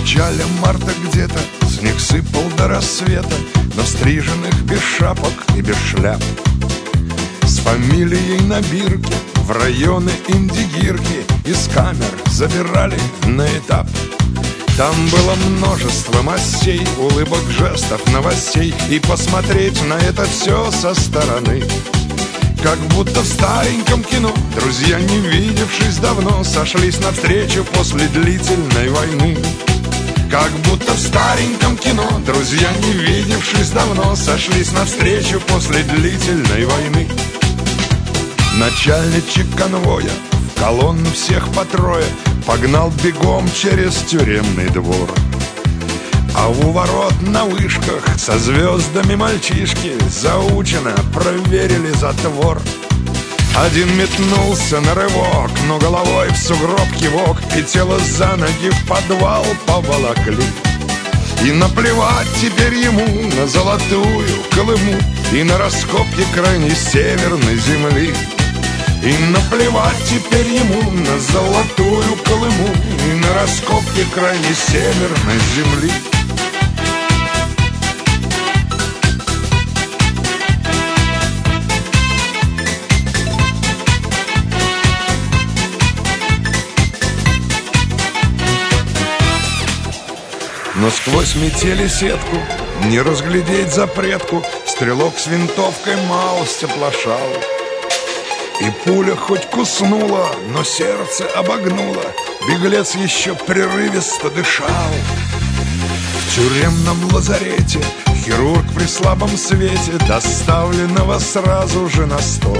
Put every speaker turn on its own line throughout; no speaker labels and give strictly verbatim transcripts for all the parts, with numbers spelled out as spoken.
начале марта где-то снег сыпал до рассвета на стриженных без шапок и без шляп. С фамилией на бирке в районы Индигирки из камер забирали на этап. Там было множество мастей, улыбок, жестов, новостей, и посмотреть на это все со стороны, как будто в стареньком кино друзья, не видевшись давно, сошлись навстречу после длительной войны. Как будто в стареньком кино друзья, не видевшись давно, сошлись навстречу после длительной войны. Начальничек конвоя в колонну всех по трое погнал бегом через тюремный двор. А у ворот на вышках со звездами мальчишки заучено проверили затвор. Один метнулся на рывок, но головой в сугроб кивок, и тело за ноги в подвал поволокли. И наплевать теперь ему на золотую Колыму и на раскопки крайней северной земли. И наплевать теперь ему на золотую Колыму и на раскопки крайней северной земли. Но сквозь метели сетку не разглядеть запретку. Стрелок с винтовкой малость оплошал. И пуля хоть куснула, но сердце обогнуло. Беглец еще прерывисто дышал. В тюремном лазарете хирург при слабом свете доставленного сразу же на стол.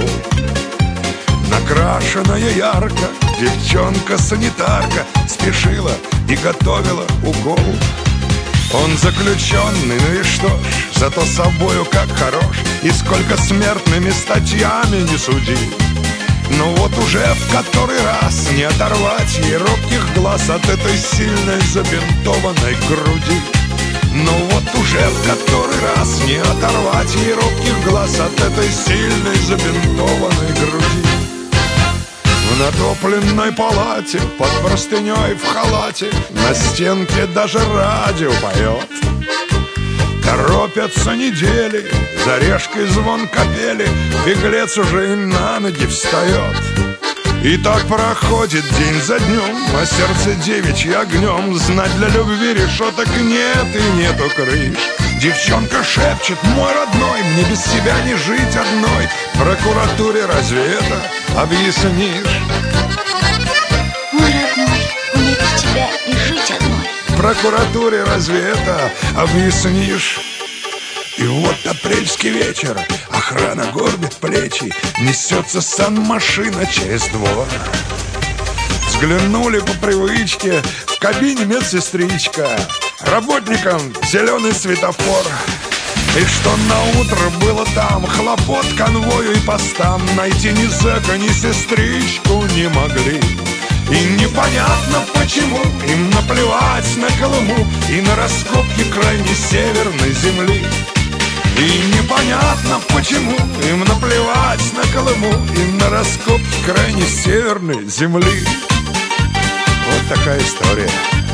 Накрашенная ярко девчонка-санитарка спешила и готовила укол. Он заключенный, ну и что ж, зато собою как хорош, и сколько смертными статьями не суди. Но вот уже в который раз не оторвать ей робких глаз от этой сильной забинтованной груди. Но вот уже в который раз не оторвать ей робких глаз от этой сильной забинтованной груди. В натопленной палате, под простыней в халате, на стенке даже радио поет. Торопятся недели, за решкой звон капели, беглец уже и на ноги встает. И так проходит день за днем, а сердце девичье огнем. Знать для любви решеток нет и нету крыш. Девчонка шепчет: мой родной, мне без тебя не жить одной. Прокуратуре разве это объяснишь?
Мой родной, мне без тебя не жить одной.
Прокуратуре разве это объяснишь? И вот апрельский вечер, охрана горбит плечи, несется санмашина через двор. Взглянули по привычке, в кабине медсестричка, работникам зеленый светофор. И что на утро было там, хлопот конвою и постам, найти ни зэка, ни сестричку не могли. И непонятно почему им наплевать на Колыму и на раскопки крайней северной земли. И непонятно почему им наплевать на Колыму и на раскопки крайней северной земли. Вот такая история.